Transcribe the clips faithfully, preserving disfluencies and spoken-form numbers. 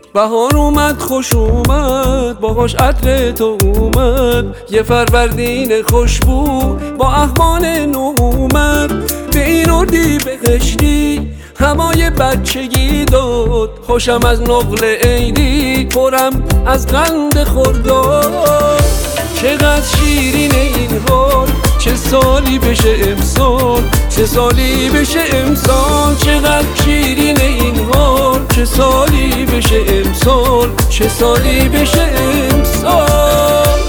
بهار اومد خوش اومد باهاش عطر تو اومد، یه فروردین خوشبو با احوال نو اومد. به این اردی بهشتی همای بچگی داد، خوشم از نقل عیدی پرم از قند خرداد. چقدر شیرین این حال، چه سالی بشه امسال، چه سالی بشه امسال. چقدر شیرین این حال، چه سالی بشه امسال، چه سالی بشه امسال.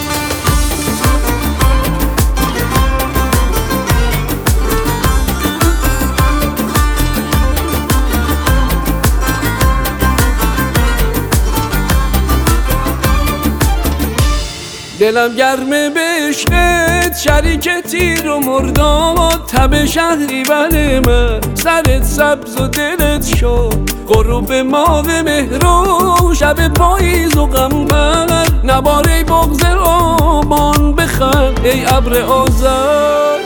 دلم گرمه به عشقت، شریک تیر و مرداد. تب شهری بله من، سرت سبز و دلت شد. غروب ماه مهرو، شب پاییز و قمر. نباره بغض آبان بخند ای ابر آذر.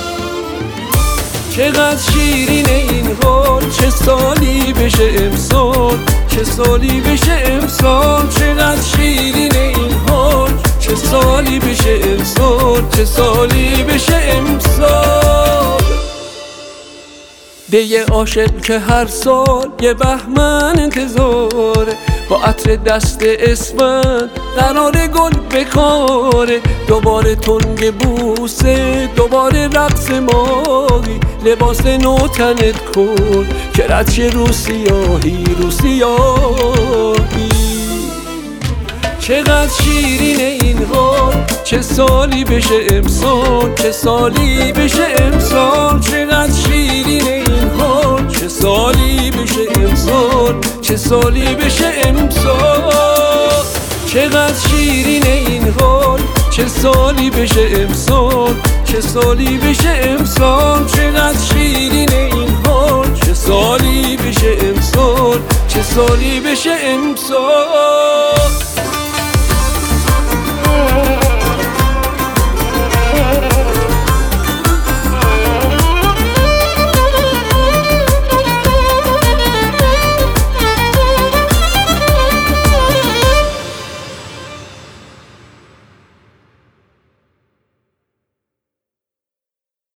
چقدر شیرین این حال، چه سالی بشه امسال، چه سالی بشه امسال. چقدر شیرین این حال، چه سالی بشه امسال، چه سالی بشه امسال. دی عاشق که هر سال یه بهمن انتظاره، با عطر دست اسفند قرار گل بکاره. دوباره تنگ بوسه، دوباره رقص ماهی. لباس نو تنت کن که رد شه رو سیاهی، رو سیاهی. چقدر شیرین این حال، چه سالی بشه امسال، چه سالی بشه امسال. چقدر شیرین این حال، چه سالی بشه امسال، چه سالی بشه امسال. چقدر شیرین این حال، چه سالی بشه امسال، چه سالی بشه امسال. چقدر شیرین این حال، چه سالی بشه امسال، چه سالی بشه امسال.